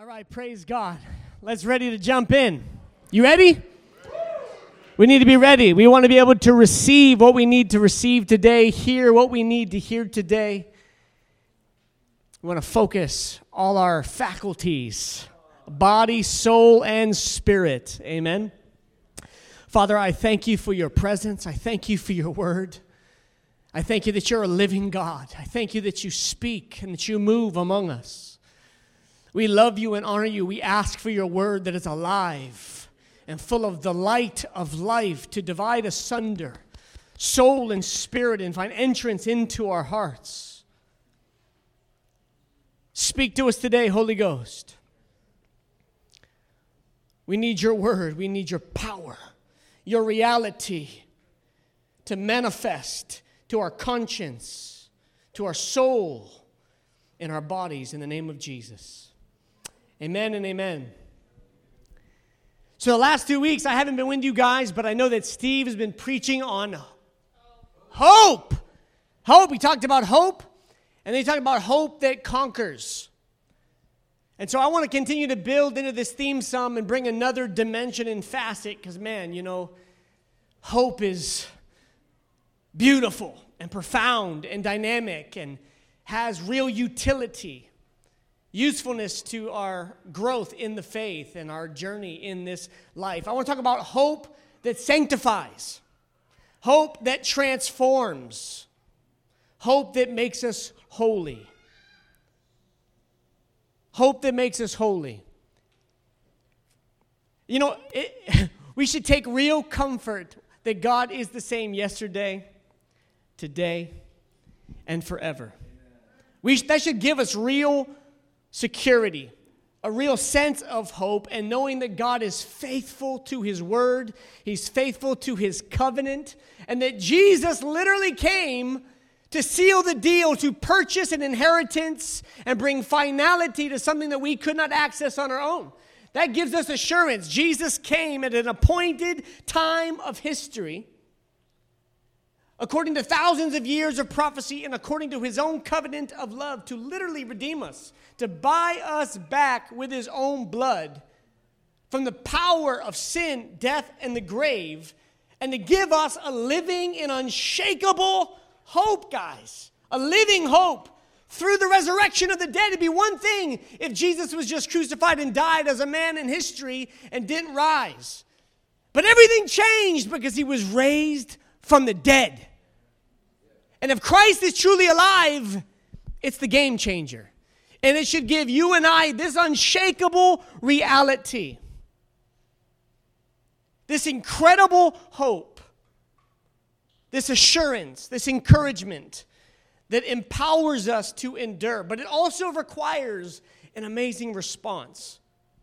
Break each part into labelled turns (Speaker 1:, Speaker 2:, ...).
Speaker 1: right, praise God. Let's ready to jump in. You ready? We need to be ready. We want to be able to receive what we need to receive today, hear what we need to hear today. We want to focus all our faculties, body, soul, and spirit. Amen. Father, I thank you for your presence. I thank you for your word. I thank you that you're a living God. I thank you that you speak and that you move among us. We love you and honor you. We ask for your word that is alive and full of the light of life to divide asunder soul and spirit and find entrance into our hearts. Speak to us today, Holy Ghost. We need your word. We need your power, your reality to manifest to our conscience, to our soul, and our bodies in the name of Jesus. Amen and amen. So the last 2 weeks, I haven't been with you guys, but I know that Steve has been preaching on hope. Hope. He talked about hope, and then he talked about hope that conquers. And so I want to continue to build into this theme some and bring another dimension and facet, because, man, you know, hope is beautiful and profound and dynamic and has real utility. Usefulness to our growth in the faith and our journey in this life. I want to talk about hope that sanctifies, hope that transforms, hope that makes us holy. Hope that makes us holy. You know, we should take real comfort that God is the same yesterday, today, and forever. That should give us real security, a real sense of hope, and knowing that God is faithful to his word, he's faithful to his covenant, and that Jesus literally came to seal the deal, to purchase an inheritance and bring finality to something that we could not access on our own. That gives us assurance. Jesus came at an appointed time of history, according to thousands of years of prophecy and according to his own covenant of love, to literally redeem us, to buy us back with his own blood from the power of sin, death, and the grave, and to give us a living and unshakable hope, guys. A living hope through the resurrection of the dead. It'd be one thing if Jesus was just crucified and died as a man in history and didn't rise. But everything changed because he was raised from the dead. And if Christ is truly alive, it's the game changer. And it should give you and I this unshakable reality, this incredible hope, this assurance, this encouragement that empowers us to endure. But it also requires an amazing response.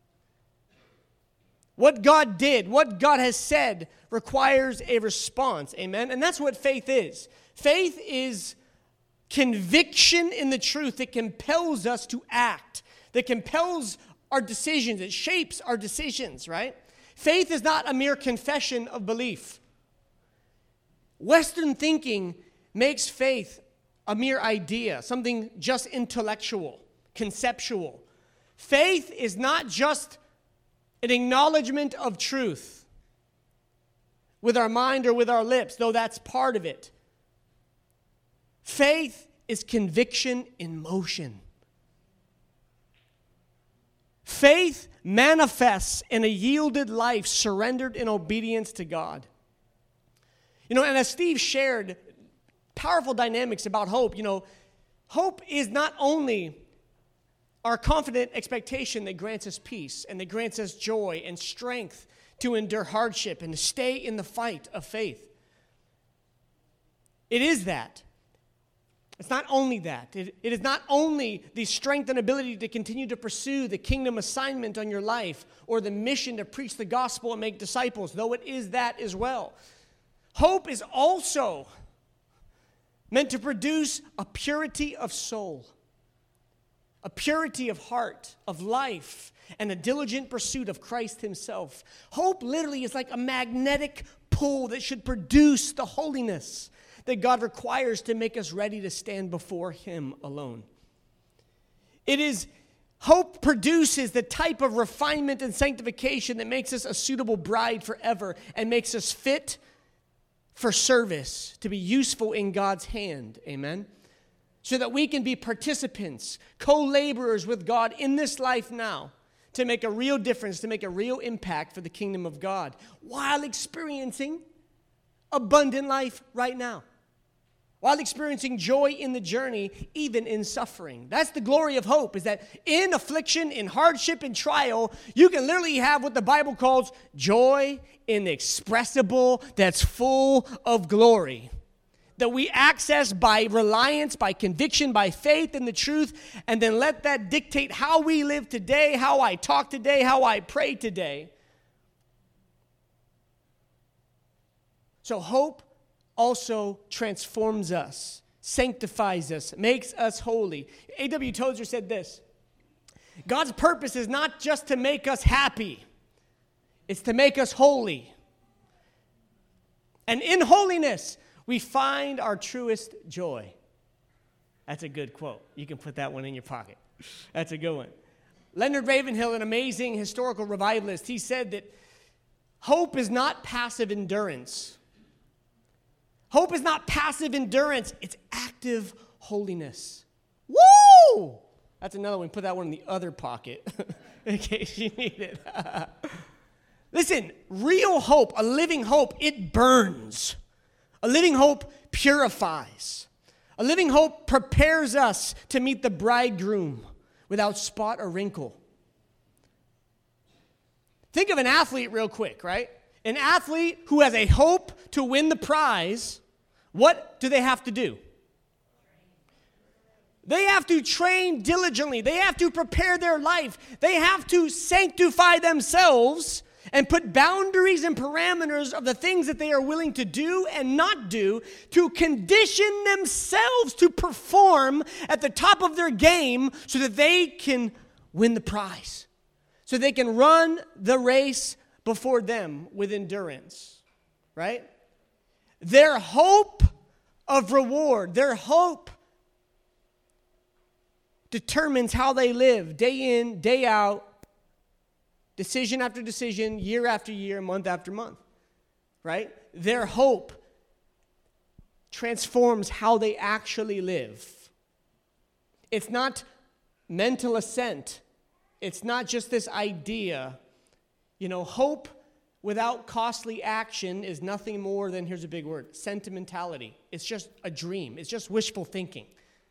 Speaker 1: What God did, what God has said, requires a response. Amen? And that's what faith is. Faith is conviction in the truth that compels us to act, that compels our decisions, it shapes our decisions, right? Faith is not a mere confession of belief. Western thinking makes faith a mere idea, something just intellectual, conceptual. Faith is not just an acknowledgement of truth with our mind or with our lips, though that's part of it. Faith is conviction in motion. Faith manifests in a yielded life surrendered in obedience to God. You know, and as Steve shared, powerful dynamics about hope. You know, hope is not only our confident expectation that grants us peace and that grants us joy and strength to endure hardship and to stay in the fight of faith. It is that. It's not only that. It is not only the strength and ability to continue to pursue the kingdom assignment on your life or the mission to preach the gospel and make disciples, though it is that as well. Hope is also meant to produce a purity of soul, a purity of heart, of life, and a diligent pursuit of Christ himself. Hope literally is like a magnetic pull that should produce the holiness that God requires to make us ready to stand before him alone. It is Hope produces the type of refinement and sanctification that makes us a suitable bride forever and makes us fit for service, to be useful in God's hand. Amen? So that we can be participants, co-laborers with God in this life now, to make a real difference, to make a real impact for the kingdom of God, while experiencing abundant life right now, while experiencing joy in the journey, even in suffering. That's the glory of hope, is that in affliction, in hardship, in trial, you can literally have what the Bible calls joy inexpressible, that's full of glory, that we access by reliance, by conviction, by faith in the truth, and then let that dictate how we live today, how I talk today, how I pray today. So hope also transforms us, sanctifies us, makes us holy. A.W. Tozer said this: God's purpose is not just to make us happy, it's to make us holy. And in holiness, we find our truest joy. That's a good quote. You can put that one in your pocket. That's a good one. Leonard Ravenhill, an amazing historical revivalist, he said that hope is not passive endurance. Hope is not passive endurance. It's active holiness. Woo! That's another one. Put that one in the other pocket in case you need it. Listen, real hope, a living hope, it burns. A living hope purifies. A living hope prepares us to meet the bridegroom without spot or wrinkle. Think of an athlete real quick, right? An athlete who has a hope to win the prize, what do they have to do? They have to train diligently. They have to prepare their life. They have to sanctify themselves and put boundaries and parameters of the things that they are willing to do and not do to condition themselves to perform at the top of their game so that they can win the prize, so they can run the race before them with endurance, right? Their hope of reward, their hope determines how they live day in, day out, decision after decision, year after year, month after month, right? Their hope transforms how they actually live. It's not mental assent. It's not just this idea. You know, hope without costly action is nothing more than, here's a big word, sentimentality. It's just a dream. It's just wishful thinking.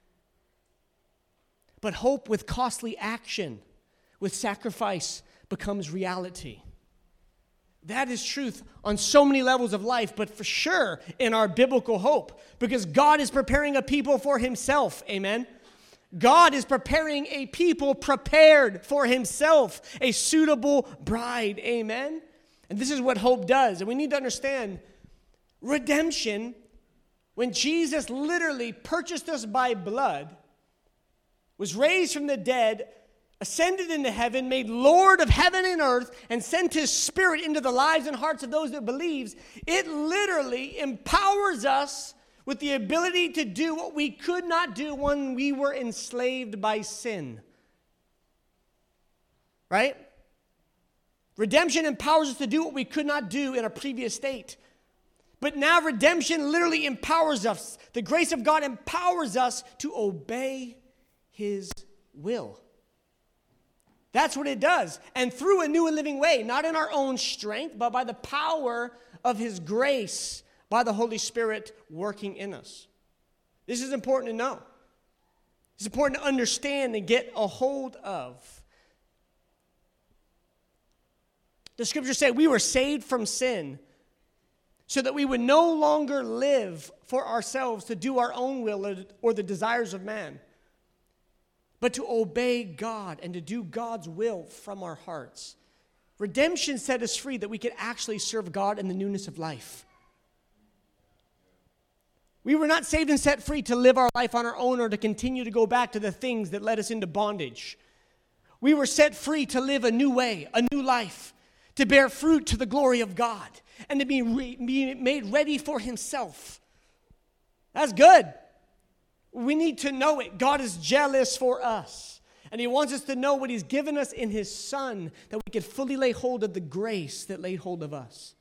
Speaker 1: But hope with costly action, with sacrifice, becomes reality. That is truth on so many levels of life, but for sure in our biblical hope, because God is preparing a people for himself. Amen. God is preparing a people prepared for himself, a suitable bride. Amen. And this is what hope does. And we need to understand redemption, when Jesus literally purchased us by blood, was raised from the dead, ascended into heaven, made Lord of heaven and earth, and sent his Spirit into the lives and hearts of those that believes, it literally empowers us with the ability to do what we could not do when we were enslaved by sin. Right? Redemption empowers us to do what we could not do in a previous state. But now redemption literally empowers us. The grace of God empowers us to obey his will. That's what it does. And through a new and living way, not in our own strength, but by the power of his grace, by the Holy Spirit working in us. This is important to know. It's important to understand and get a hold of. The scriptures say we were saved from sin so that we would no longer live for ourselves to do our own will or the desires of man, but to obey God and to do God's will from our hearts. Redemption set us free that we could actually serve God in the newness of life. We were not saved and set free to live our life on our own or to continue to go back to the things that led us into bondage. We were set free to live a new way, a new life, to bear fruit to the glory of God, and to be made ready for himself. That's good. We need to know it. God is jealous for us. And he wants us to know what he's given us in his Son, that we could fully lay hold of the grace that laid hold of us.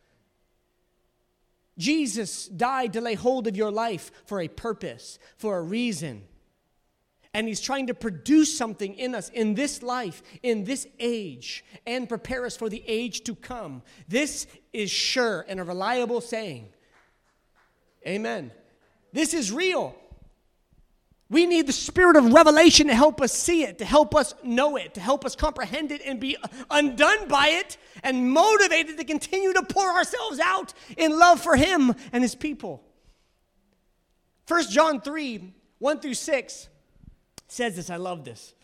Speaker 1: Jesus died to lay hold of your life for a purpose, for a reason. And he's trying to produce something in us in this life, in this age, and prepare us for the age to come. This is sure and a reliable saying. Amen. This is real. We need the spirit of revelation to help us see it, to help us know it, to help us comprehend it and be undone by it and motivated to continue to pour ourselves out in love for him and his people. 1 John 3, 1 through 6 says this. I love this.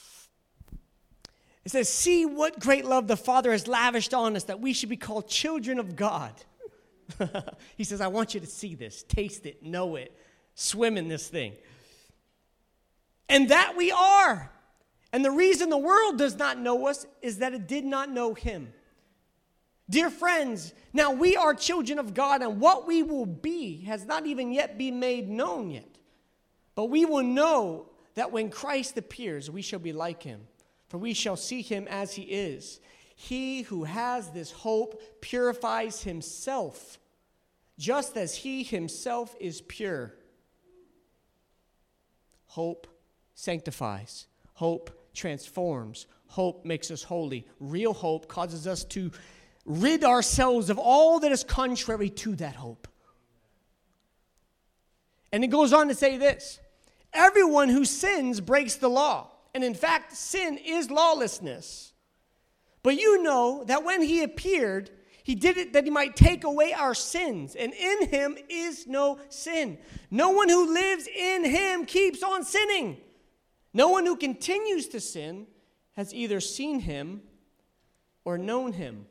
Speaker 1: It says, see what great love the Father has lavished on us, that we should be called children of God. He says, I want you to see this, taste it, know it, swim in this thing. And that we are. And the reason the world does not know us is that it did not know him. Dear friends, now we are children of God, and what we will be has not even yet been made known yet. But we will know that when Christ appears, we shall be like him, for we shall see him as he is. He who has this hope purifies himself, just as he himself is pure. Hope sanctifies. Hope transforms. Hope makes us holy. Real hope causes us to rid ourselves of all that is contrary to that hope. And it goes on to say this. Everyone who sins breaks the law. And in fact, sin is lawlessness. But you know that when he appeared, he did it that he might take away our sins. And in him is no sin. No one who lives in him keeps on sinning. No one who continues to sin has either seen him or known him.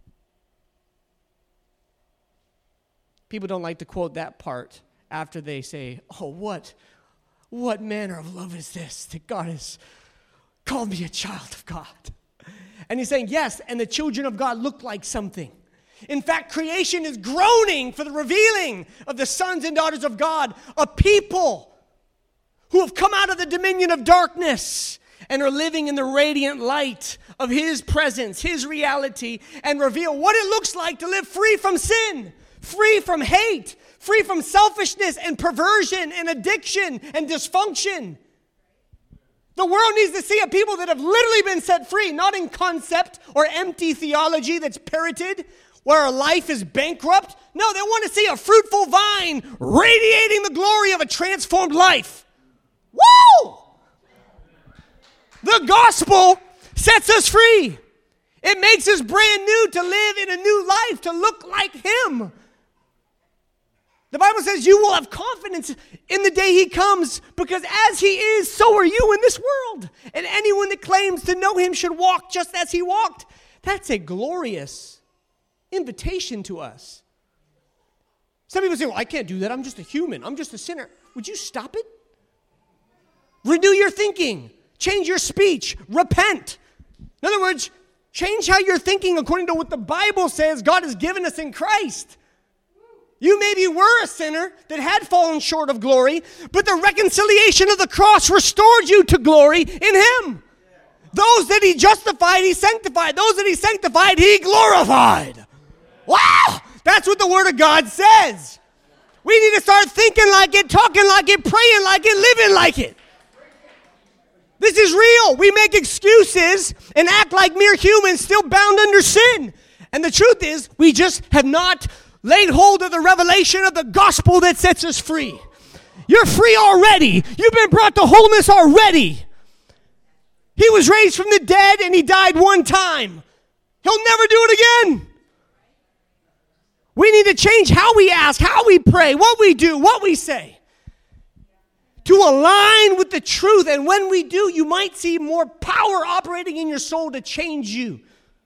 Speaker 1: People don't like to quote that part after they say, oh, what manner of love is this that God has called me a child of God? And he's saying, yes, and the children of God look like something. In fact, creation is groaning for the revealing of the sons and daughters of God, a people who have come out of the dominion of darkness and are living in the radiant light of his presence, his reality, and reveal what it looks like to live free from sin, free from hate, free from selfishness and perversion and addiction and dysfunction. The world needs to see a people that have literally been set free, not in concept or empty theology that's parroted, where our life is bankrupt. No, they want to see a fruitful vine radiating the glory of a transformed life. Woo! The gospel sets us free. It makes us brand new to live in a new life, to look like him. The Bible says you will have confidence in the day he comes, because as he is, so are you in this world. And anyone that claims to know him should walk just as he walked. That's a glorious invitation to us. Some people say, well, I can't do that. I'm just a human. I'm just a sinner. Would you stop it? Renew your thinking. Change your speech. Repent. In other words, change how you're thinking according to what the Bible says God has given us in Christ. You maybe were a sinner that had fallen short of glory, but the reconciliation of the cross restored you to glory in him. Those that he justified, he sanctified. Those that he sanctified, he glorified. Wow! That's what the Word of God says. We need to start thinking like it, talking like it, praying like it, living like it. This is real. We make excuses and act like mere humans still bound under sin. And the truth is, we just have not laid hold of the revelation of the gospel that sets us free. You're free already. You've been brought to wholeness already. He was raised from the dead and he died one time. He'll never do it again. We need to change how we ask, how we pray, what we do, what we say, to align with the truth. And when we do, you might see more power operating in your soul to change you.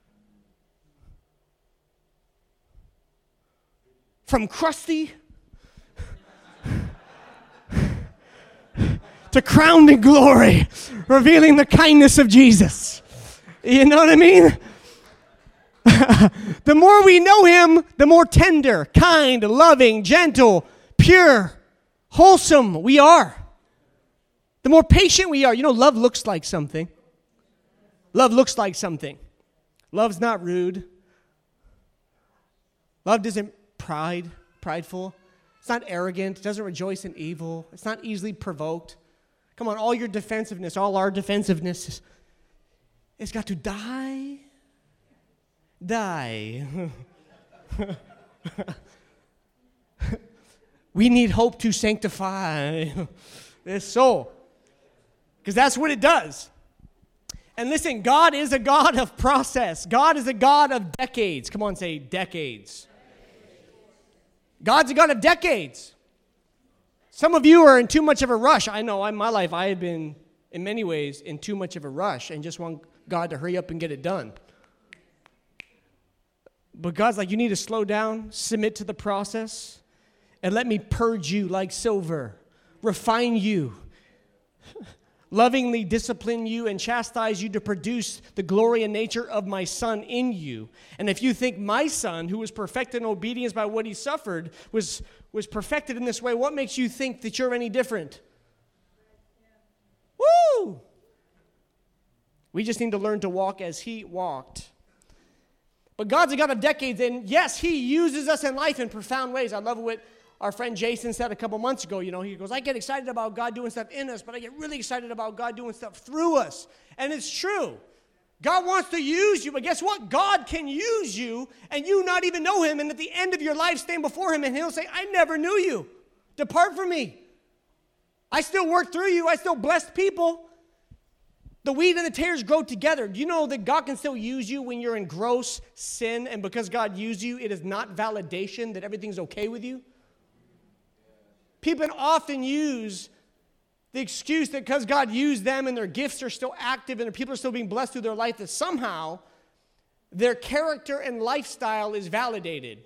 Speaker 1: From crusty to crowned in glory, revealing the kindness of Jesus. You know what I mean? The more we know him, the more tender, kind, loving, gentle, pure, wholesome we are. The more patient we are. You know, love looks like something. Love looks like something. Love's not rude. Love isn't prideful. It's not arrogant. It doesn't rejoice in evil. It's not easily provoked. Come on, all your defensiveness, all our defensiveness, it's got to die. We need hope to sanctify this soul. Because that's what it does. And listen, God is a God of process. God is a God of decades. Come on, say decades. God's a God of decades. Some of you are in too much of a rush. I know, in my life, I have been, in many ways, in too much of a rush and just want God to hurry up and get it done. But God's like, you need to slow down, submit to the process, and let me purge you like silver, refine you, lovingly discipline you and chastise you to produce the glory and nature of my Son in you. And if you think my Son, who was perfected in obedience by what he suffered, was perfected in this way, what makes you think that you're any different? Woo! We just need to learn to walk as he walked. But God's a God of decades, and yes, he uses us in life in profound ways. I love what our friend Jason said a couple months ago. He goes, I get excited about God doing stuff in us, but I get really excited about God doing stuff through us. And it's true. God wants to use you, but guess what? God can use you and you not even know him, and at the end of your life stand before him and he'll say, I never knew you. Depart from me. I still work through you. I still bless people. The wheat and the tares grow together. Do you know that God can still use you when you're in gross sin, and because God used you, it is not validation that everything's okay with you? People often use the excuse that because God used them and their gifts are still active and their people are still being blessed through their life, that somehow their character and lifestyle is validated.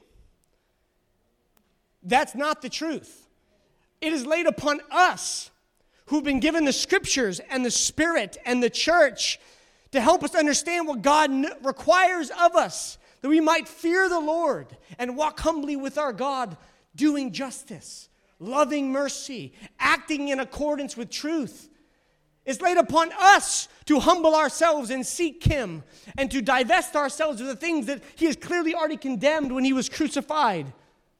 Speaker 1: That's not the truth. It is laid upon us who've been given the scriptures and the Spirit and the church to help us understand what God requires of us, that we might fear the Lord and walk humbly with our God, doing justice, loving mercy, acting in accordance with truth. It's laid upon us to humble ourselves and seek him and to divest ourselves of the things that he has clearly already condemned when he was crucified.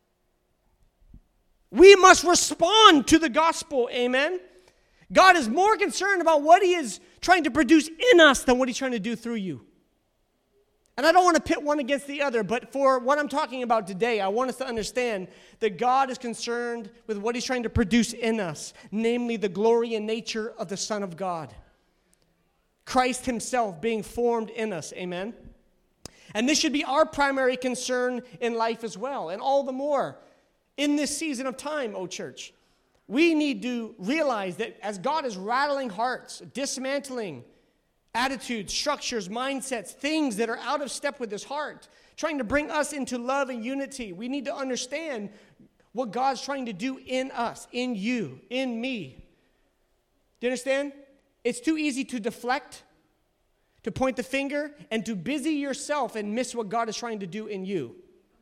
Speaker 1: We must respond to the gospel, amen? God is more concerned about what he is trying to produce in us than what he's trying to do through you. And I don't want to pit one against the other, but for what I'm talking about today, I want us to understand that God is concerned with what he's trying to produce in us, namely the glory and nature of the Son of God. Christ himself being formed in us, amen? And this should be our primary concern in life as well, and all the more in this season of time, O church. We need to realize that as God is rattling hearts, dismantling attitudes, structures, mindsets, things that are out of step with his heart, trying to bring us into love and unity, we need to understand what God's trying to do in us, in you, in me. Do you understand? It's too easy to deflect, to point the finger, and to busy yourself and miss what God is trying to do in you.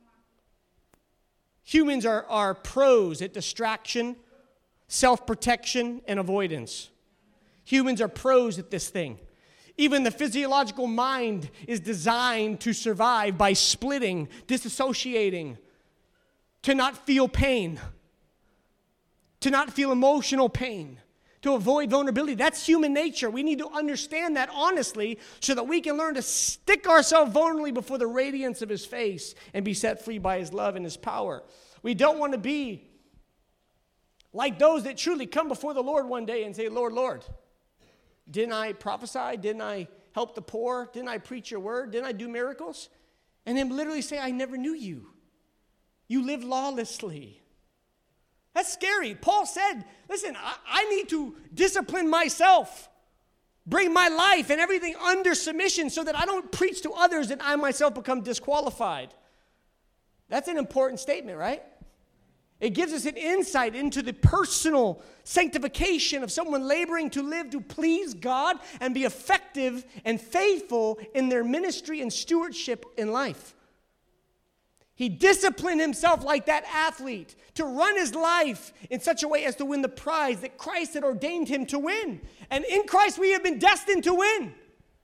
Speaker 1: Humans are pros at distraction, self-protection, and avoidance. Humans are pros at this thing. Even the physiological mind is designed to survive by splitting, disassociating, to not feel pain, to not feel emotional pain, to avoid vulnerability. That's human nature. We need to understand that honestly so that we can learn to stick ourselves vulnerably before the radiance of his face and be set free by his love and his power. We don't want to be like those that truly come before the Lord one day and say, Lord, Lord, didn't I prophesy? Didn't I help the poor? Didn't I preach your word? Didn't I do miracles? And him literally say, I never knew you. You lived lawlessly. That's scary. Paul said, listen, I need to discipline myself, bring my life and everything under submission so that I don't preach to others and I myself become disqualified. That's an important statement, right? It gives us an insight into the personal sanctification of someone laboring to live to please God and be effective and faithful in their ministry and stewardship in life. He disciplined himself like that athlete to run his life in such a way as to win the prize that Christ had ordained him to win. And in Christ we have been destined to win.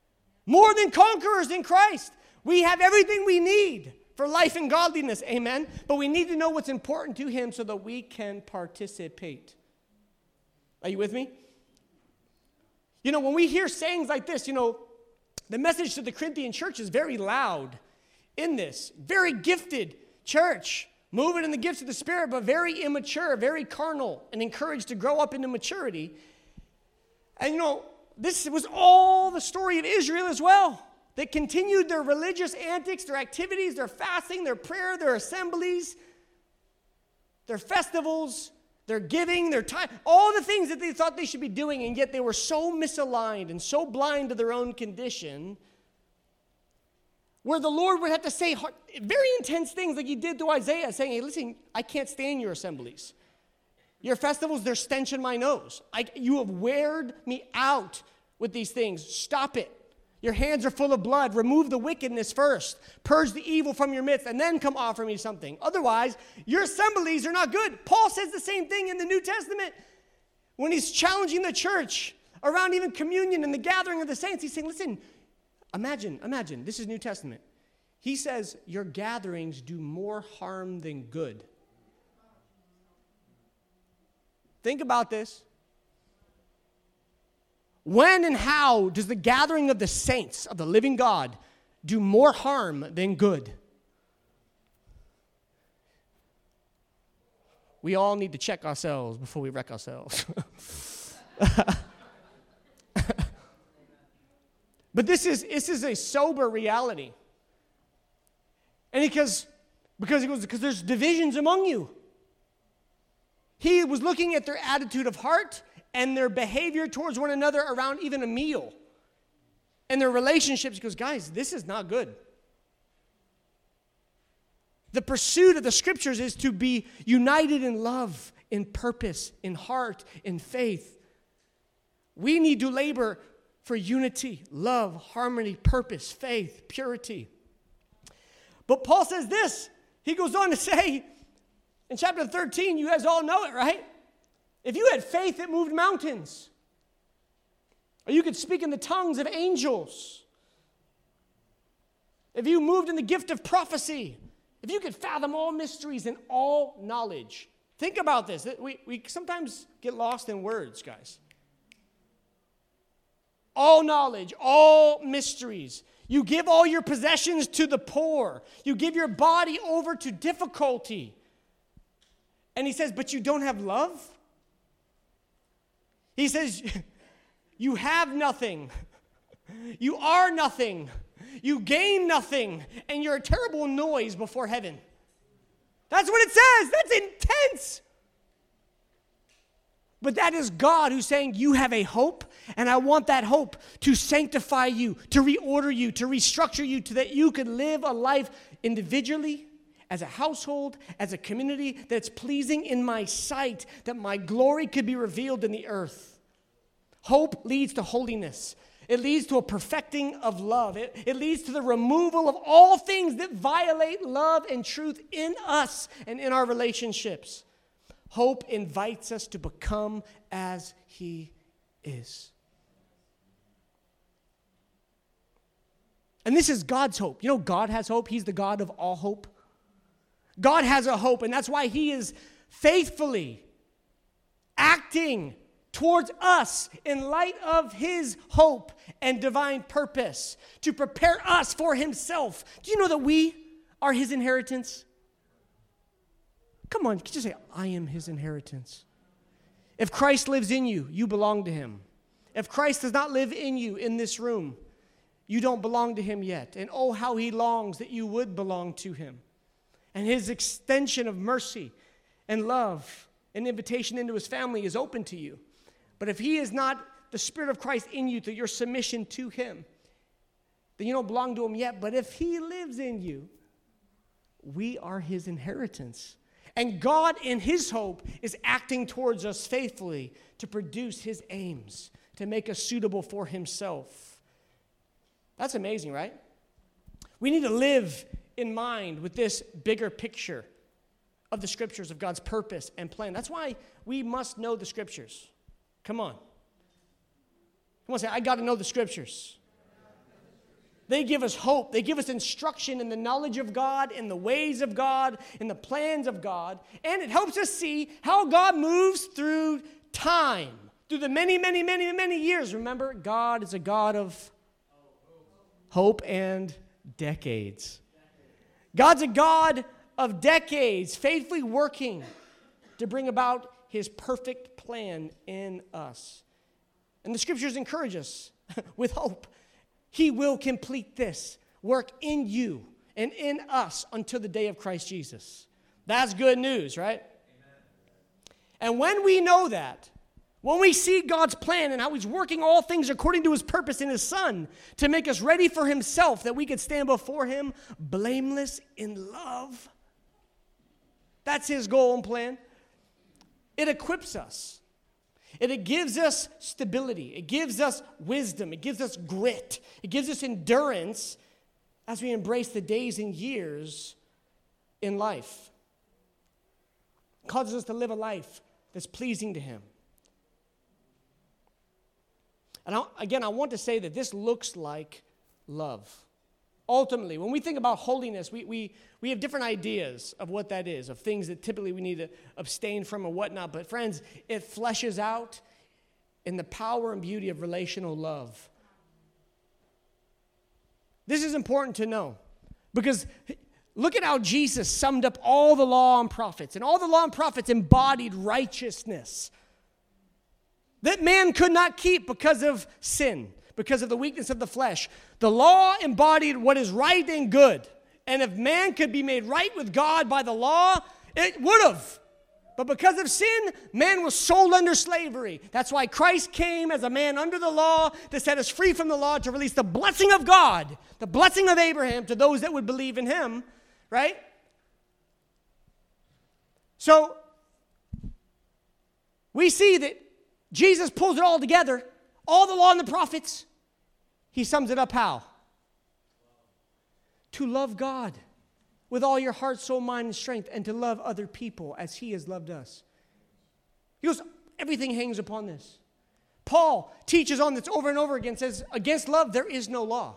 Speaker 1: More than conquerors in Christ. We have everything we need for life and godliness. Amen. But we need to know what's important to him so that we can participate. Are you with me? When we hear sayings like this, the message to the Corinthian church is very loud in this. Very gifted church. Moving in the gifts of the Spirit, but very immature, very carnal, and encouraged to grow up into maturity. And this was all the story of Israel as well. They continued their religious antics, their activities, their fasting, their prayer, their assemblies, their festivals, their giving, their time, all the things that they thought they should be doing, and yet they were so misaligned and so blind to their own condition, where the Lord would have to say very intense things like he did to Isaiah, saying, hey, listen, I can't stand your assemblies. Your festivals, they're stench in my nose. You have weared me out with these things. Stop it. Your hands are full of blood. Remove the wickedness first. Purge the evil from your midst, and then come offer me something. Otherwise, your assemblies are not good. Paul says the same thing in the New Testament when he's challenging the church around even communion and the gathering of the saints. He's saying, listen, Imagine, this is New Testament. He says, your gatherings do more harm than good. Think about this. When and how does the gathering of the saints of the living God do more harm than good? We all need to check ourselves before we wreck ourselves. But this is a sober reality. And because there's divisions among you. He was looking at their attitude of heart and their behavior towards one another around even a meal. And their relationships. He goes, guys, this is not good. The pursuit of the scriptures is to be united in love, in purpose, in heart, in faith. We need to labor for unity, love, harmony, purpose, faith, purity. But Paul says this. He goes on to say, in chapter 13, you guys all know it, right? If you had faith that moved mountains, or you could speak in the tongues of angels, if you moved in the gift of prophecy, if you could fathom all mysteries and all knowledge. Think about this. We sometimes get lost in words, guys. All knowledge, all mysteries. You give all your possessions to the poor. You give your body over to difficulty. And he says, but you don't have love? He says, you have nothing. You are nothing. You gain nothing. And you're a terrible noise before heaven. That's what it says. That's intense. But that is God who's saying, you have a hope, and I want that hope to sanctify you, to reorder you, to restructure you, so that you could live a life individually, as a household, as a community, that's pleasing in my sight, that my glory could be revealed in the earth. Hope leads to holiness. It leads to a perfecting of love. It leads to the removal of all things that violate love and truth in us and in our relationships. Hope invites us to become as he is. And this is God's hope. You know, God has hope. He's the God of all hope. God has a hope, and that's why he is faithfully acting towards us in light of his hope and divine purpose to prepare us for himself. Do you know that we are his inheritance? Come on, just say, I am his inheritance. If Christ lives in you, you belong to him. If Christ does not live in you in this room, you don't belong to him yet. And oh, how he longs that you would belong to him. And his extension of mercy and love and invitation into his family is open to you. But if he is not the Spirit of Christ in you through your submission to him, then you don't belong to him yet. But if he lives in you, we are his inheritance. And God, in his hope, is acting towards us faithfully to produce his aims, to make us suitable for himself. That's amazing, right? We need to live in mind with this bigger picture of the scriptures, of God's purpose and plan. That's why we must know the scriptures. Come on. Come on, say, I got to know the scriptures. They give us hope. They give us instruction in the knowledge of God, in the ways of God, in the plans of God. And it helps us see how God moves through time, through the many, many, many, many years. Remember, God is a God of hope and decades. God's a God of decades, faithfully working to bring about his perfect plan in us. And the scriptures encourage us with hope. He will complete this work in you and in us until the day of Christ Jesus. That's good news, right? Amen. And when we know that, when we see God's plan and how he's working all things according to his purpose in his Son to make us ready for himself, that we could stand before him blameless in love. That's his goal and plan. It equips us. It gives us stability. It gives us wisdom. It gives us grit. It gives us endurance as we embrace the days and years in life. It causes us to live a life that's pleasing to him. And I want to say that this looks like love. Ultimately, when we think about holiness, we have different ideas of what that is, of things that typically we need to abstain from or whatnot. But friends, it fleshes out in the power and beauty of relational love. This is important to know because look at how Jesus summed up all the law and prophets. And all the law and prophets embodied righteousness that man could not keep because of sin, because of the weakness of the flesh. The law embodied what is right and good. And if man could be made right with God by the law, it would have. But because of sin, man was sold under slavery. That's why Christ came as a man under the law to set us free from the law, to release the blessing of God, the blessing of Abraham to those that would believe in him, right? So, we see that Jesus pulls it all together, all the law and the prophets. He sums it up how? To love God with all your heart, soul, mind, and strength, and to love other people as he has loved us. He goes, everything hangs upon this. Paul teaches on this over and over again, says, against love there is no law.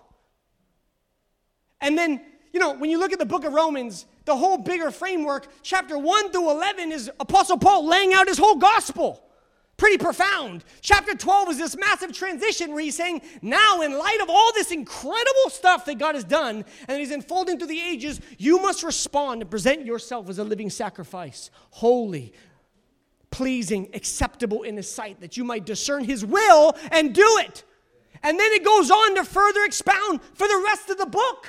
Speaker 1: And then, when you look at the book of Romans, the whole bigger framework, chapter 1 through 11 is Apostle Paul laying out his whole gospel. Pretty profound. Chapter 12 is this massive transition where he's saying, now in light of all this incredible stuff that God has done, and he's unfolding through the ages, you must respond and present yourself as a living sacrifice, holy, pleasing, acceptable in his sight, that you might discern his will and do it. And then it goes on to further expound for the rest of the book.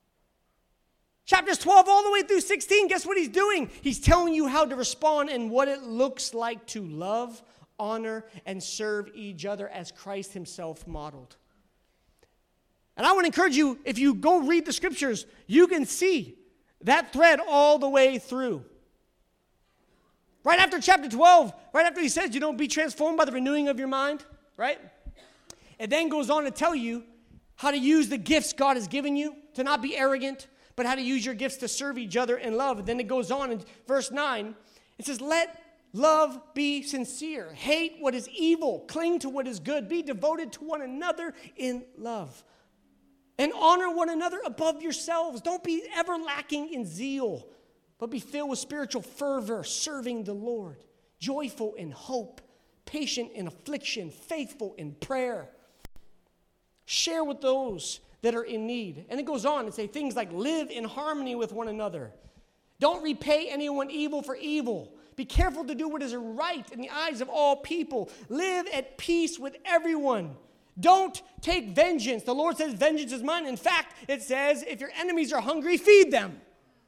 Speaker 1: Chapters 12 all the way through 16, guess what he's doing? He's telling you how to respond and what it looks like to love, honor, and serve each other as Christ himself modeled. And I want to encourage you, if you go read the scriptures, you can see that thread all the way through. Right after chapter 12, right after he says, be transformed by the renewing of your mind, right? It then goes on to tell you how to use the gifts God has given you, to not be arrogant, but how to use your gifts to serve each other in love. And then it goes on in verse 9, it says, let love be sincere. Hate what is evil. Cling to what is good. Be devoted to one another in love. And honor one another above yourselves. Don't be ever lacking in zeal, but be filled with spiritual fervor, serving the Lord. Joyful in hope. Patient in affliction. Faithful in prayer. Share with those that are in need. And it goes on and say things like live in harmony with one another. Don't repay anyone evil for evil. Be careful to do what is right in the eyes of all people. Live at peace with everyone. Don't take vengeance. The Lord says, vengeance is mine. In fact, it says, if your enemies are hungry, feed them.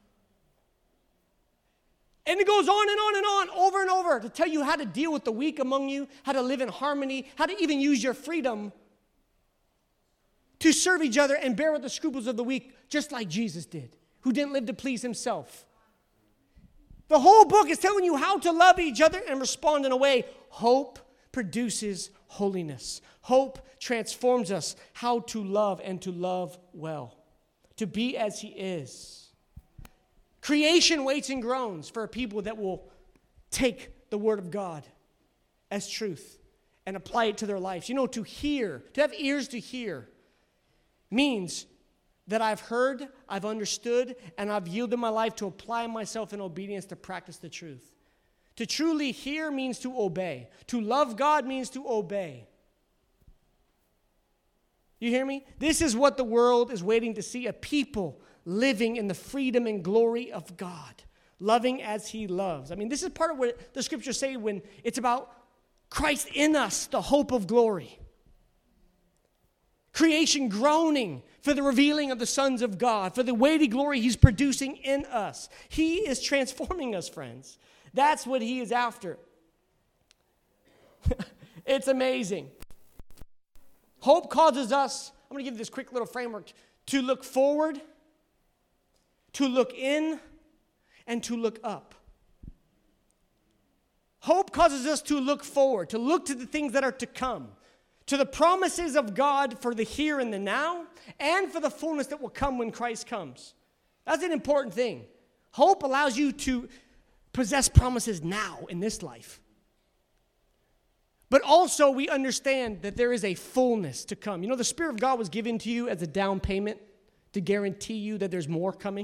Speaker 1: And it goes on and on and on, over and over, to tell you how to deal with the weak among you, how to live in harmony, how to even use your freedom to serve each other and bear with the scruples of the weak, just like Jesus did, who didn't live to please himself. The whole book is telling you how to love each other and respond in a way. Hope produces holiness. Hope transforms us how to love and to love well, to be as he is. Creation waits and groans for a people that will take the word of God as truth and apply it to their lives. To hear, to have ears to hear, means that I've heard, I've understood, and I've yielded my life to apply myself in obedience to practice the truth. To truly hear means to obey. To love God means to obey. You hear me? This is what the world is waiting to see, a people living in the freedom and glory of God, loving as he loves. I mean, this is part of what the scriptures say when it's about Christ in us, the hope of glory. Creation groaning for the revealing of the sons of God, for the weighty glory he's producing in us. He is transforming us, friends. That's what he is after. It's amazing. Hope causes us, I'm going to give you this quick little framework, to look forward, to look in, and to look up. Hope causes us to look forward, to look to the things that are to come, to the promises of God for the here and the now, and for the fullness that will come when Christ comes. That's an important thing. Hope allows you to possess promises now in this life. But also we understand that there is a fullness to come. You know, the Spirit of God was given to you as a down payment to guarantee you that there's more coming.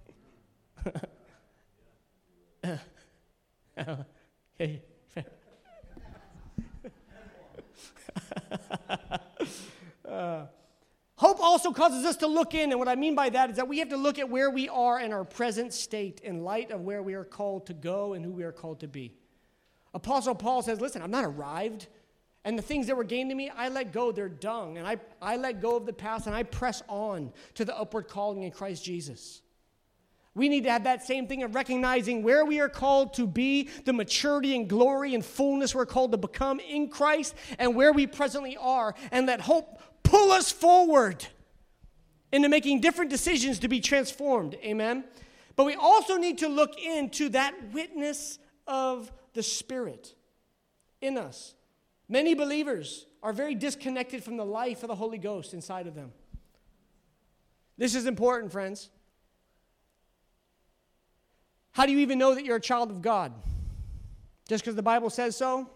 Speaker 1: Hope also causes us to look in, and what I mean by that is that we have to look at where we are in our present state in light of where we are called to go and who we are called to be. Apostle Paul says, listen, I'm not arrived, and the things that were gained to me, I let go, they're dung, and I let go of the past, and I press on to the upward calling in Christ Jesus. We need to have that same thing of recognizing where we are called to be, the maturity and glory and fullness we're called to become in Christ, and where we presently are, and let hope pull us forward into making different decisions to be transformed. Amen? But we also need to look into that witness of the Spirit in us. Many believers are very disconnected from the life of the Holy Ghost inside of them. This is important, friends. How do you even know that you're a child of God? Just because the Bible says so?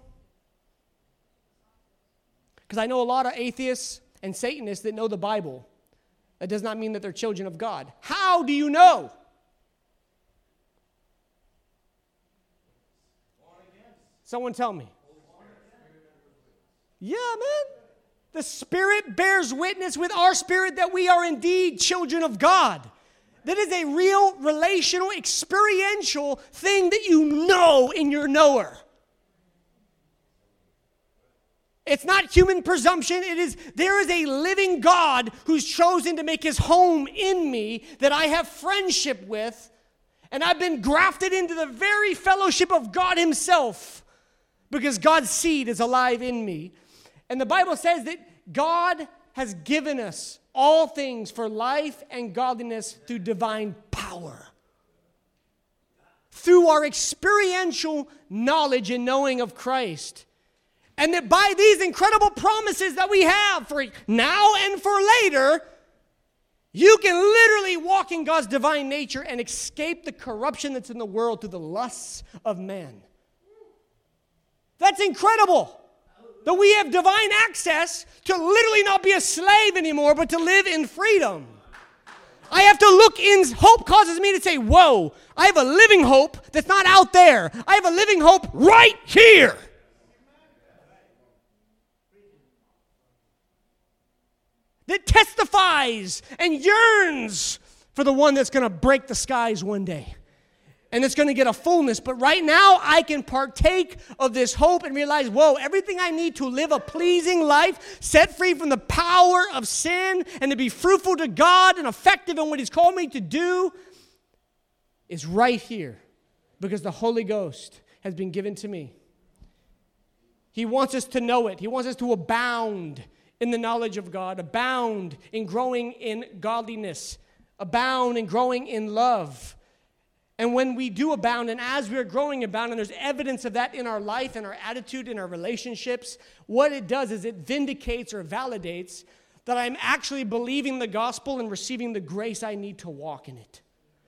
Speaker 1: Because I know a lot of atheists and Satanists that know the Bible. That does not mean that they're children of God. How do you know? Someone tell me. Yeah, man. The Spirit bears witness with our spirit that we are indeed children of God. That is a real, relational, experiential thing that you know in your knower. It's not human presumption. There is a living God who's chosen to make his home in me that I have friendship with, and I've been grafted into the very fellowship of God himself because God's seed is alive in me. And the Bible says that God has given us all things for life and godliness through divine power. Through our experiential knowledge and knowing of Christ. And that by these incredible promises that we have for now and for later, you can literally walk in God's divine nature and escape the corruption that's in the world through the lusts of man. That's incredible. That we have divine access to literally not be a slave anymore, but to live in freedom. I have to look in. Hope causes me to say, whoa, I have a living hope that's not out there. I have a living hope right here. That testifies and yearns for the one that's going to break the skies one day. And it's going to get a fullness. But right now, I can partake of this hope and realize, whoa, everything I need to live a pleasing life, set free from the power of sin, and to be fruitful to God and effective in what he's called me to do, is right here. Because the Holy Ghost has been given to me. He wants us to know it. He wants us to abound in the knowledge of God, abound in growing in godliness, abound in growing in love. And when we do abound, and as we are growing abound, and there's evidence of that in our life, in our attitude, in our relationships, what it does is it vindicates or validates that I'm actually believing the gospel and receiving the grace I need to walk in it.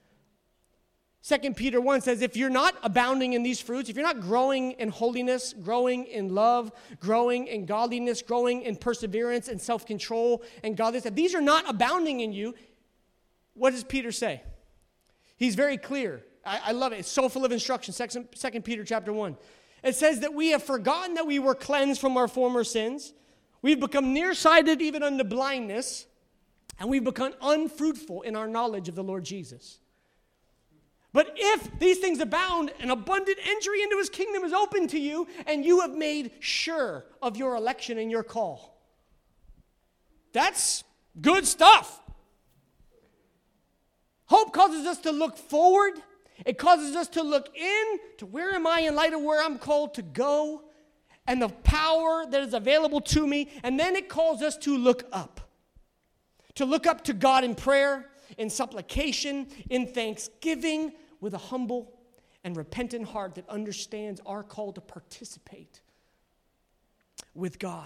Speaker 1: 2 Peter 1 says, if you're not abounding in these fruits, if you're not growing in holiness, growing in love, growing in godliness, growing in perseverance and self-control and godliness, if these are not abounding in you, what does Peter say? He's very clear. I love it. It's so full of instruction. 2 Peter chapter 1. It says that we have forgotten that we were cleansed from our former sins. We've become nearsighted even unto blindness. And we've become unfruitful in our knowledge of the Lord Jesus. But if these things abound, an abundant entry into his kingdom is open to you, and you have made sure of your election and your call. That's good stuff. Hope causes us to look forward. It causes us to look in to where am I in light of where I'm called to go and the power that is available to me. And then it calls us to look up. To look up to God in prayer, in supplication, in thanksgiving, with a humble and repentant heart that understands our call to participate with God.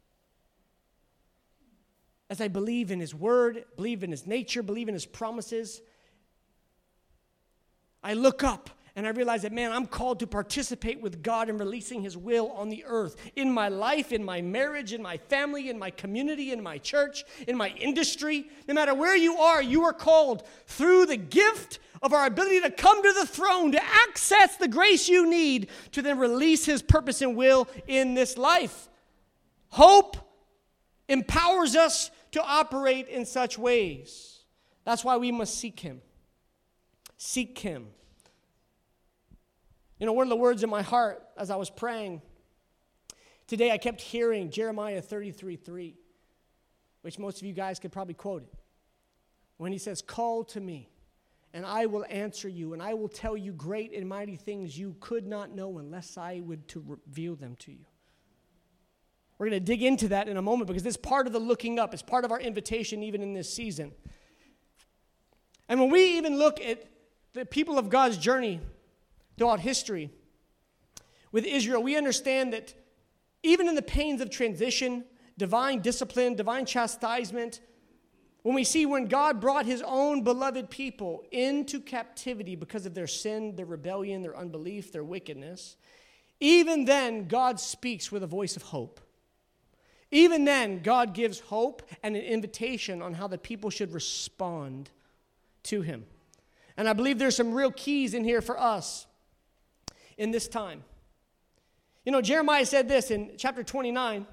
Speaker 1: As I believe in his word, believe in his nature, believe in his promises, I look up and I realize that, man, I'm called to participate with God in releasing his will on the earth, in my life, in my marriage, in my family, in my community, in my church, in my industry. No matter where you are called through the gift of our ability to come to the throne, to access the grace you need to then release his purpose and will in this life. Hope empowers us to operate in such ways. That's why we must seek him. Seek him. You know, one of the words in my heart as I was praying today, I kept hearing Jeremiah 33:3, which most of you guys could probably quote it. When he says, call to me, and I will answer you, and I will tell you great and mighty things you could not know unless I would to reveal them to you. We're going to dig into that in a moment because this is part of the looking up. It's part of our invitation even in this season. And when we even look at the people of God's journey throughout history with Israel, we understand that even in the pains of transition, divine discipline, divine chastisement, when we see when God brought his own beloved people into captivity because of their sin, their rebellion, their unbelief, their wickedness, even then God speaks with a voice of hope. Even then, God gives hope and an invitation on how the people should respond to him. And I believe there's some real keys in here for us in this time. You know, Jeremiah said this in chapter 29.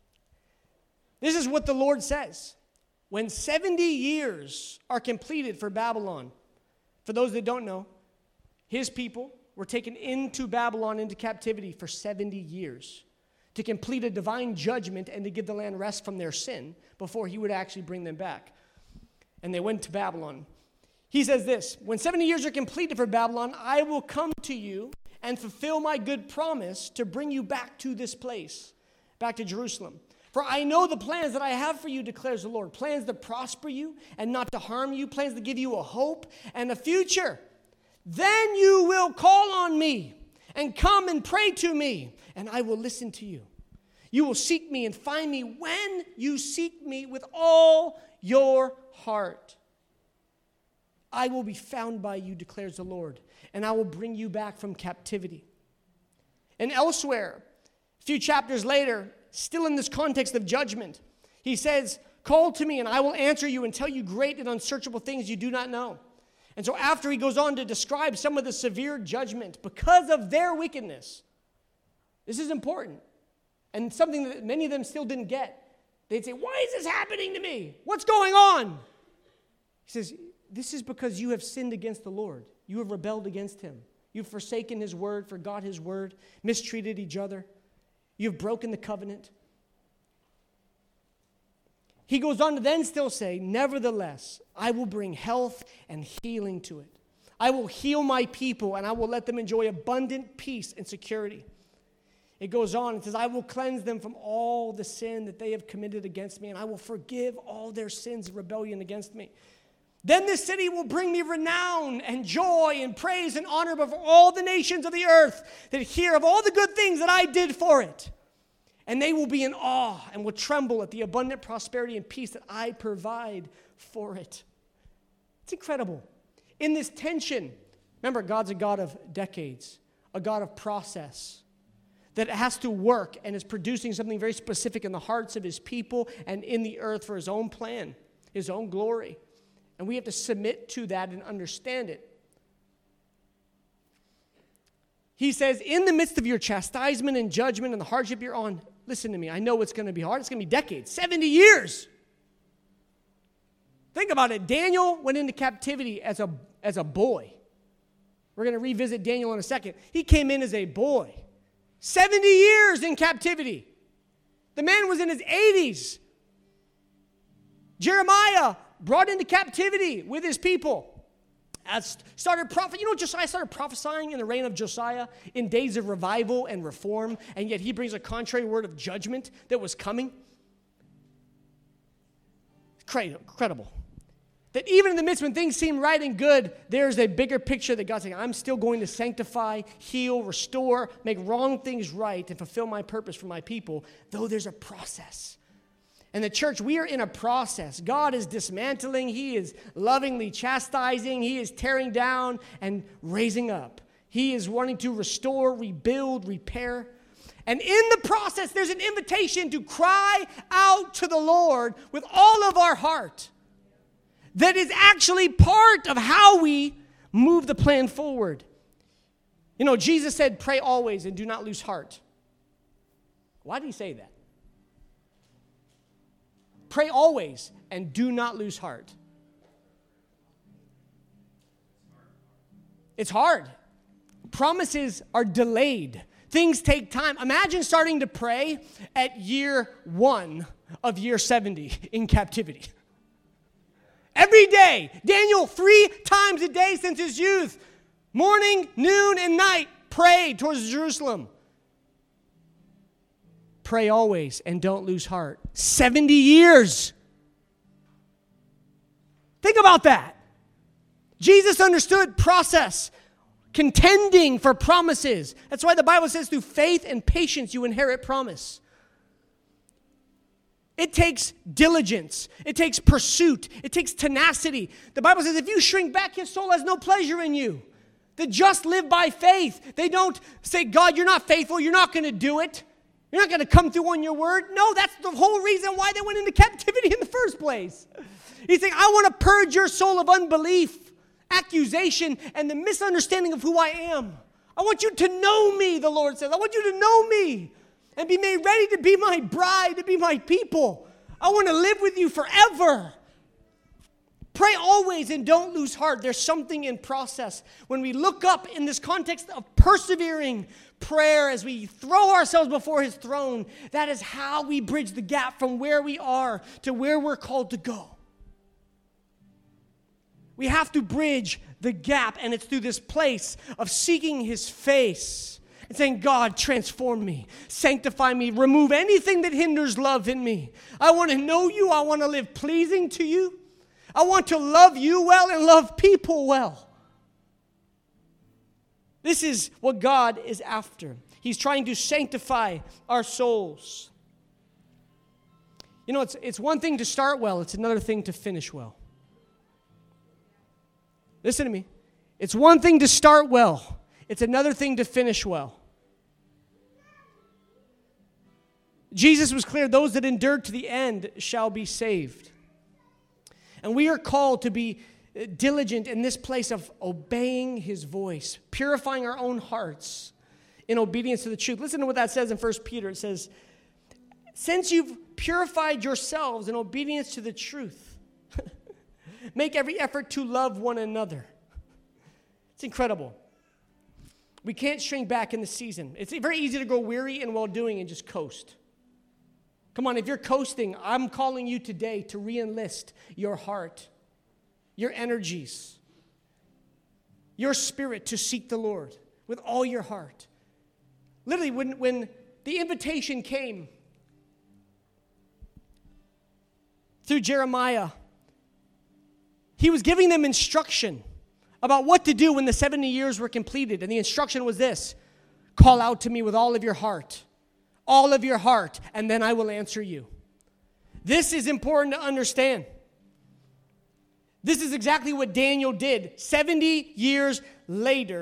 Speaker 1: This is what the Lord says. When 70 years are completed for Babylon, for those that don't know, his people were taken into Babylon, into captivity for 70 years to complete a divine judgment and to give the land rest from their sin before he would actually bring them back. And they went to Babylon. He says this, when 70 years are completed for Babylon, I will come to you and fulfill my good promise to bring you back to this place, back to Jerusalem. For I know the plans that I have for you, declares the Lord, plans to prosper you and not to harm you, plans to give you a hope and a future. Then you will call on me and come and pray to me, and I will listen to you. You will seek me and find me when you seek me with all your heart. I will be found by you, declares the Lord, and I will bring you back from captivity. And elsewhere, a few chapters later, still in this context of judgment, he says, call to me and I will answer you and tell you great and unsearchable things you do not know. And so after he goes on to describe some of the severe judgment because of their wickedness, this is important and something that many of them still didn't get. They'd say, why is this happening to me? What's going on? He says, this is because you have sinned against the Lord. You have rebelled against him. You've forsaken his word, forgot his word, mistreated each other. You've broken the covenant. He goes on to then still say, nevertheless, I will bring health and healing to it. I will heal my people and I will let them enjoy abundant peace and security. It goes on, it says, I will cleanse them from all the sin that they have committed against me and I will forgive all their sins of rebellion against me. Then this city will bring me renown and joy and praise and honor before all the nations of the earth that hear of all the good things that I did for it. And they will be in awe and will tremble at the abundant prosperity and peace that I provide for it. It's incredible. In this tension, remember, God's a God of decades, a God of process that has to work and is producing something very specific in the hearts of his people and in the earth for his own plan, his own glory. And we have to submit to that and understand it. He says, in the midst of your chastisement and judgment and the hardship you're on, listen to me, I know it's going to be hard. It's going to be decades, 70 years. Think about it. Daniel went into captivity as a boy. We're going to revisit Daniel in a second. He came in as a boy. 70 years in captivity. The man was in his 80s. Jeremiah brought into captivity with his people. Josiah started prophesying in the reign of Josiah in days of revival and reform, and yet he brings a contrary word of judgment that was coming. Incredible. That even in the midst when things seem right and good, there's a bigger picture that God's saying, I'm still going to sanctify, heal, restore, make wrong things right, and fulfill my purpose for my people, though there's a process. And the church, we are in a process. God is dismantling. He is lovingly chastising. He is tearing down and raising up. He is wanting to restore, rebuild, repair. And in the process, there's an invitation to cry out to the Lord with all of our heart. That is actually part of how we move the plan forward. You know, Jesus said, pray always and do not lose heart. Why did he say that? Pray always and do not lose heart. It's hard. Promises are delayed. Things take time. Imagine starting to pray at year 1 of year 70 in captivity. Every day, Daniel 3 times a day since his youth, morning, noon, and night, prayed towards Jerusalem. Pray always and don't lose heart. 70 years. Think about that. Jesus understood process, contending for promises. That's why the Bible says through faith and patience you inherit promise. It takes diligence. It takes pursuit. It takes tenacity. The Bible says if you shrink back, his soul has no pleasure in you. The just live by faith. They don't say, God, you're not faithful. You're not going to do it. You're not going to come through on your word. No, that's the whole reason why they went into captivity in the first place. He's saying, I want to purge your soul of unbelief, accusation, and the misunderstanding of who I am. I want you to know me, the Lord says. I want you to know me and be made ready to be my bride, to be my people. I want to live with you forever. Pray always and don't lose heart. There's something in process. When we look up in this context of persevering prayer as we throw ourselves before his throne, that is how we bridge the gap from where we are to where we're called to go. We have to bridge the gap, and it's through this place of seeking his face and saying, God, transform me, sanctify me, remove anything that hinders love in me. I want to know you. I want to live pleasing to you. I want to love you well and love people well. This is what God is after. He's trying to sanctify our souls. You know, it's one thing to start well. It's another thing to finish well. Listen to me. It's one thing to start well. It's another thing to finish well. Jesus was clear, those that endure to the end shall be saved. And we are called to be diligent in this place of obeying his voice, purifying our own hearts in obedience to the truth. Listen to what that says in 1 Peter. It says, since you've purified yourselves in obedience to the truth, make every effort to love one another. It's incredible. We can't shrink back in the season. It's very easy to grow weary in well-doing and just coast. Come on, if you're coasting, I'm calling you today to re-enlist your heart, your energies, your spirit to seek the Lord with all your heart. Literally, when the invitation came through Jeremiah, he was giving them instruction about what to do when the 70 years were completed. And the instruction was this: call out to me with all of your heart, and then I will answer you. This is important to understand. This is exactly what Daniel did. 70 years later,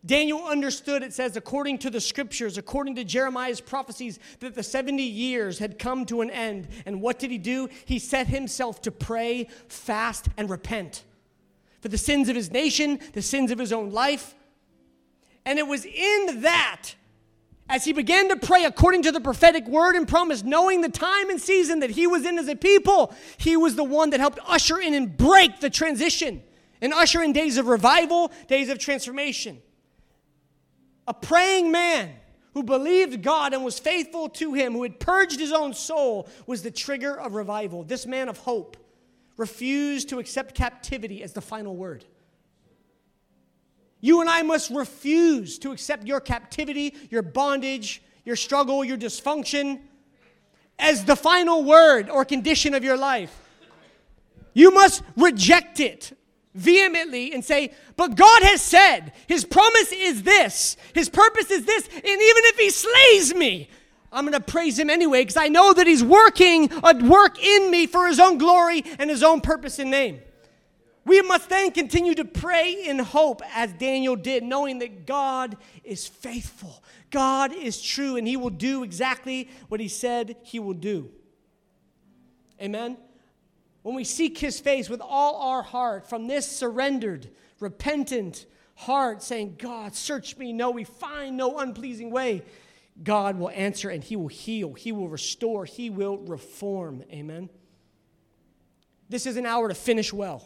Speaker 1: Daniel understood, it says, according to the scriptures, according to Jeremiah's prophecies, that the 70 years had come to an end. And what did he do? He set himself to pray, fast, and repent for the sins of his nation, the sins of his own life. And it was in that, as he began to pray according to the prophetic word and promise, knowing the time and season that he was in as a people, he was the one that helped usher in and break the transition and usher in days of revival, days of transformation. A praying man who believed God and was faithful to him, who had purged his own soul, was the trigger of revival. This man of hope refused to accept captivity as the final word. You and I must refuse to accept your captivity, your bondage, your struggle, your dysfunction as the final word or condition of your life. You must reject it vehemently and say, but God has said, his promise is this, his purpose is this, and even if he slays me, I'm going to praise him anyway because I know that he's working a work in me for his own glory and his own purpose and name. We must then continue to pray in hope as Daniel did, knowing that God is faithful, God is true, and he will do exactly what he said he will do. Amen? When we seek his face with all our heart, from this surrendered, repentant heart, saying, God, search me, no, we find no unpleasing way, God will answer and he will heal, he will restore, he will reform. Amen? This is an hour to finish well.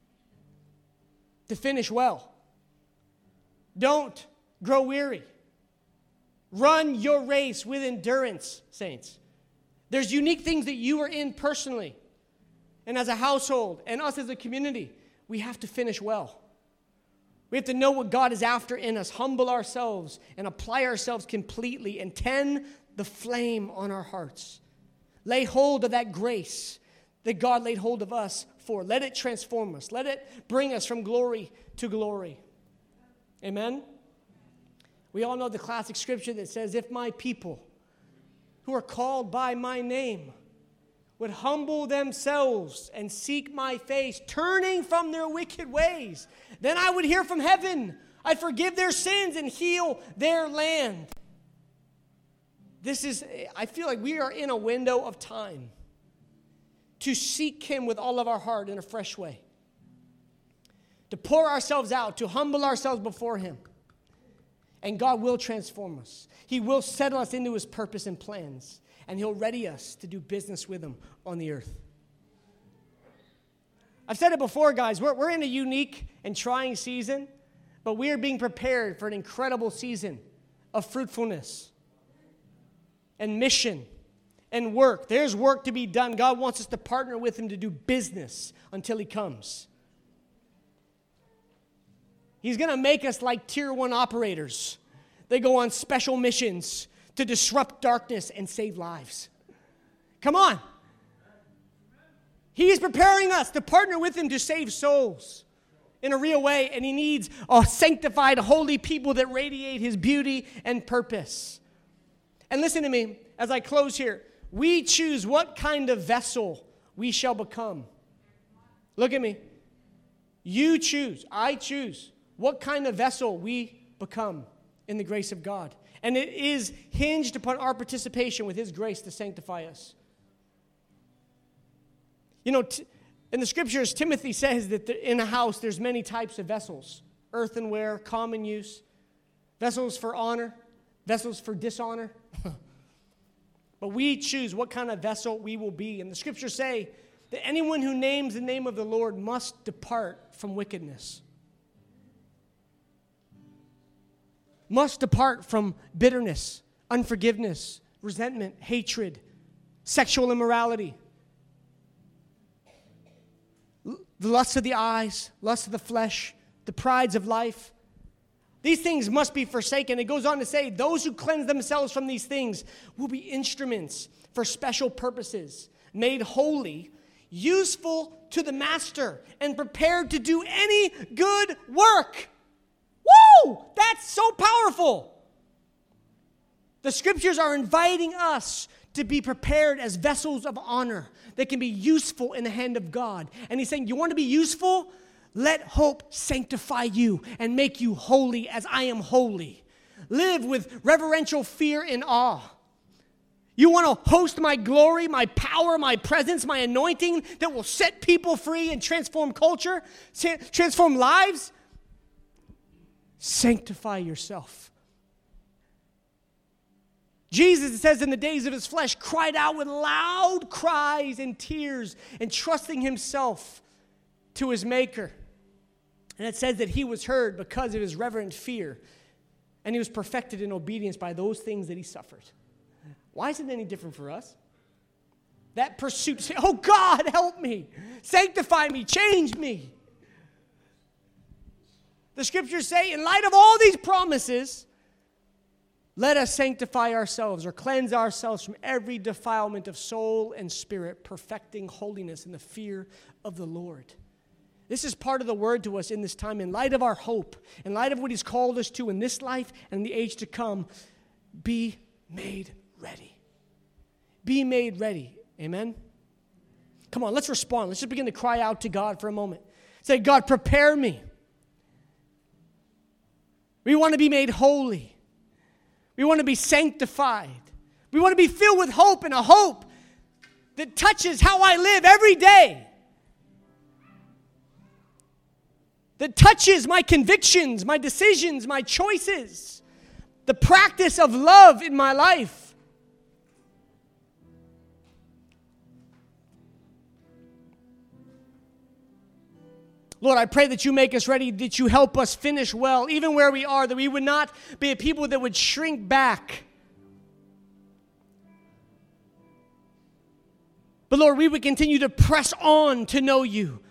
Speaker 1: To finish well. Don't grow weary. Run your race with endurance, saints. There's unique things that you are in personally. And as a household, and us as a community, we have to finish well. We have to know what God is after in us, humble ourselves, and apply ourselves completely, and tend the flame on our hearts. Lay hold of that grace that God laid hold of us for. Let it transform us. Let it bring us from glory to glory. Amen? We all know the classic scripture that says, if my people who are called by my name would humble themselves and seek my face, turning from their wicked ways, then I would hear from heaven. I'd forgive their sins and heal their land. I feel like we are in a window of time to seek him with all of our heart in a fresh way. To pour ourselves out, to humble ourselves before him. And God will transform us. He will settle us into his purpose and plans. And he'll ready us to do business with him on the earth. I've said it before, guys. We're in a unique and trying season, but we are being prepared for an incredible season of fruitfulness and mission and work. There's work to be done. God wants us to partner with him to do business until he comes. He's going to make us like tier 1 operators. They go on special missions to disrupt darkness and save lives. Come on. He is preparing us to partner with him to save souls in a real way, and he needs a sanctified, holy people that radiate his beauty and purpose. And listen to me as I close here. We choose what kind of vessel we shall become. Look at me. You choose, I choose what kind of vessel we become in the grace of God. And it is hinged upon our participation with his grace to sanctify us. You know, in the scriptures, Timothy says that in a house there's many types of vessels. Earthenware, common use. Vessels for honor. Vessels for dishonor. But we choose what kind of vessel we will be. And the scriptures say that anyone who names the name of the Lord must depart from wickedness. Must depart from bitterness, unforgiveness, resentment, hatred, sexual immorality, the lust of the eyes, lust of the flesh, the prides of life. These things must be forsaken. It goes on to say, those who cleanse themselves from these things will be instruments for special purposes, made holy, useful to the master, and prepared to do any good work. Woo! That's so powerful. The scriptures are inviting us to be prepared as vessels of honor that can be useful in the hand of God. And he's saying, you want to be useful? Let hope sanctify you and make you holy as I am holy. Live with reverential fear and awe. You want to host my glory, my power, my presence, my anointing that will set people free and transform culture, transform lives? Sanctify yourself. Jesus, it says, in the days of his flesh, cried out with loud cries and tears, entrusting himself to his Maker. And it says that he was heard because of his reverent fear, and he was perfected in obedience by those things that he suffered. Why is it any different for us? That pursuit, say, oh God, help me, sanctify me, change me. The scriptures say, in light of all these promises, let us sanctify ourselves or cleanse ourselves from every defilement of soul and spirit, perfecting holiness in the fear of the Lord. This is part of the word to us in this time. In light of our hope, in light of what he's called us to in this life and in the age to come, be made ready. Be made ready. Amen? Come on, let's respond. Let's just begin to cry out to God for a moment. Say, God, prepare me. We want to be made holy. We want to be sanctified. We want to be filled with hope, and a hope that touches how I live every day. That touches my convictions, my decisions, my choices. The practice of love in my life. Lord, I pray that you make us ready, that you help us finish well, even where we are, that we would not be a people that would shrink back. But Lord, we would continue to press on to know you.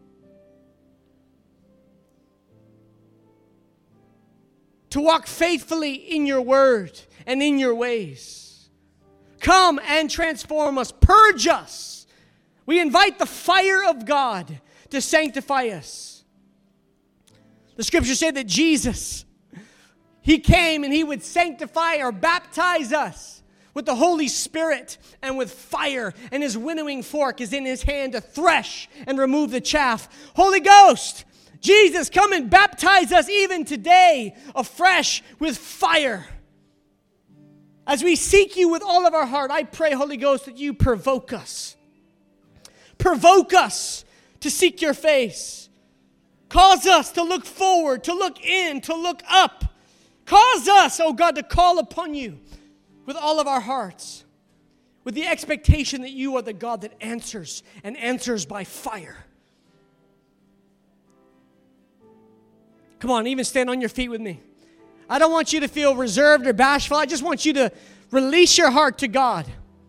Speaker 1: To walk faithfully in your word and in your ways. Come and transform us, purge us. We invite the fire of God to sanctify us. The scriptures say that Jesus, he came and he would sanctify or baptize us with the Holy Spirit and with fire, and his winnowing fork is in his hand to thresh and remove the chaff. Holy Ghost, Jesus, come and baptize us even today afresh with fire. As we seek you with all of our heart, I pray, Holy Ghost, that you provoke us. Provoke us to seek your face. Cause us to look forward, to look in, to look up. Cause us, oh God, to call upon you with all of our hearts, with the expectation that you are the God that answers, and answers by fire. Come on, even stand on your feet with me. I don't want you to feel reserved or bashful. I just want you to release your heart to God.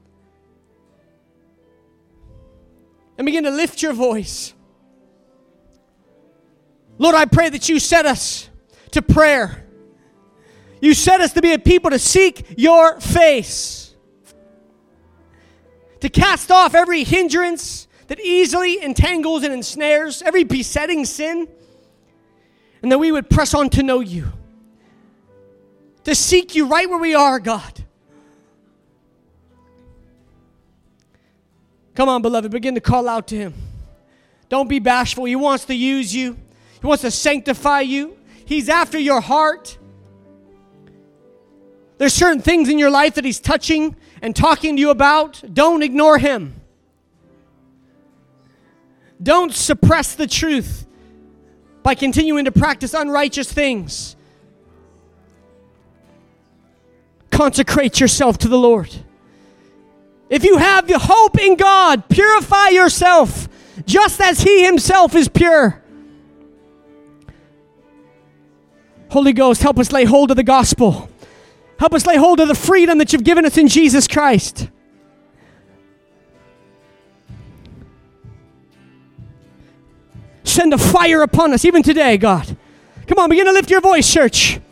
Speaker 1: And begin to lift your voice. Lord, I pray that you set us to prayer. You set us to be a people to seek your face. To cast off every hindrance that easily entangles and ensnares, every besetting sin. And that we would press on to know you. To seek you right where we are, God. Come on, beloved, begin to call out to him. Don't be bashful. He wants to use you. He wants to sanctify you. He's after your heart. There's certain things in your life that he's touching and talking to you about. Don't ignore him. Don't suppress the truth by continuing to practice unrighteous things. Consecrate yourself to the Lord. If you have the hope in God, purify yourself just as he himself is pure. Holy Ghost, help us lay hold of the gospel. Help us lay hold of the freedom that you've given us in Jesus Christ. Send a fire upon us even today, God. Come on, begin to lift your voice, church.